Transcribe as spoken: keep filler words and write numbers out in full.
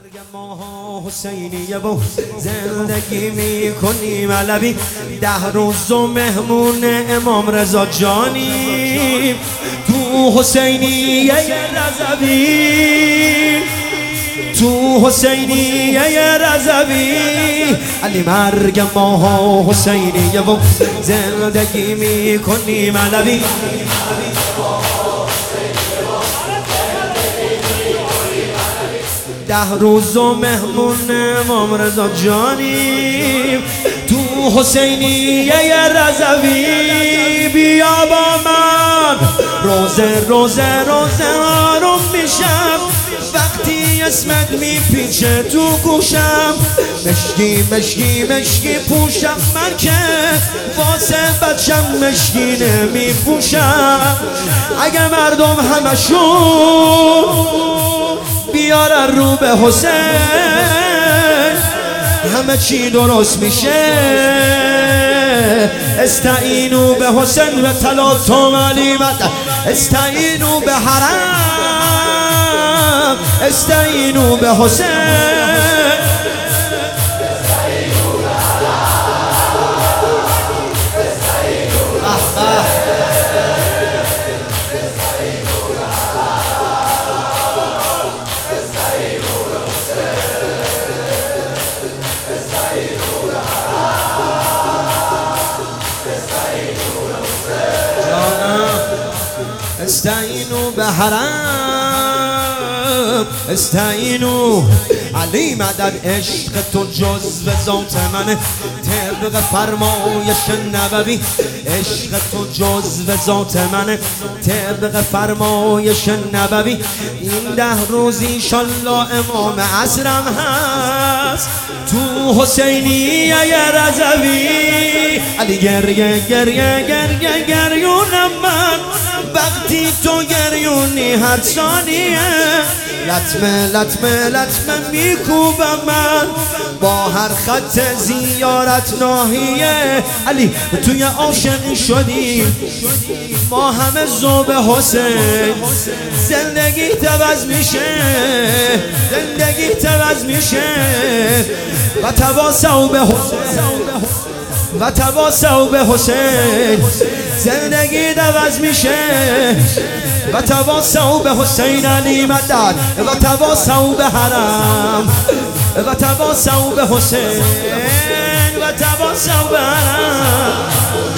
مرگ ما حسینیه و زندگی میکنیم علوی، ده روز و مهمون امام رضا جانی تو حسینیه رضوی، تو حسینیه رضوی. علی مرگ ما حسینیه و زندگی میکنیم علوی، ده روز و مهمون امام رضا جانی تو حسینیه رضوی. بیا با من روزه روزه روزه آروم میشم وقتی اسمت میپیچه تو گوشم، مشکی مشکی مشکی پوشم من که واسه بچم مشکی نمیپوشم. اگه مردم همشون بیارن رو به حسین همه چی درست میشه. استعینو به حسین و تلاتم علیمت، استعینو به حرم، استعینو به حسین. استعینو به حرم، استعینو علی مدد. عشق تو جزو ذات منه طبق فرمایش نبوی، عشق تو جزو ذات منه طبق فرمایش نبوی. این ده روز انشالله امام عصرم هست تو حسینیه رضوی. علی گریه گریه گریه گریونم من وقتی تو گریونی هر ثانیه، لطمه لطمه لطمه میکوبم من با هر خط زیارت ناحیه. علی توی عاشقی شدیم ما همه ذوب حسین، زندگی عوض میشه، زندگی عوض میشه. و تواصوا به حسین و تواصوا به حسین، زندگی عوض میشه. و تواصوا به حسین علی مدد، و تواصوا به حرم، و تواصوا به حسین، و تواصوا به حرم.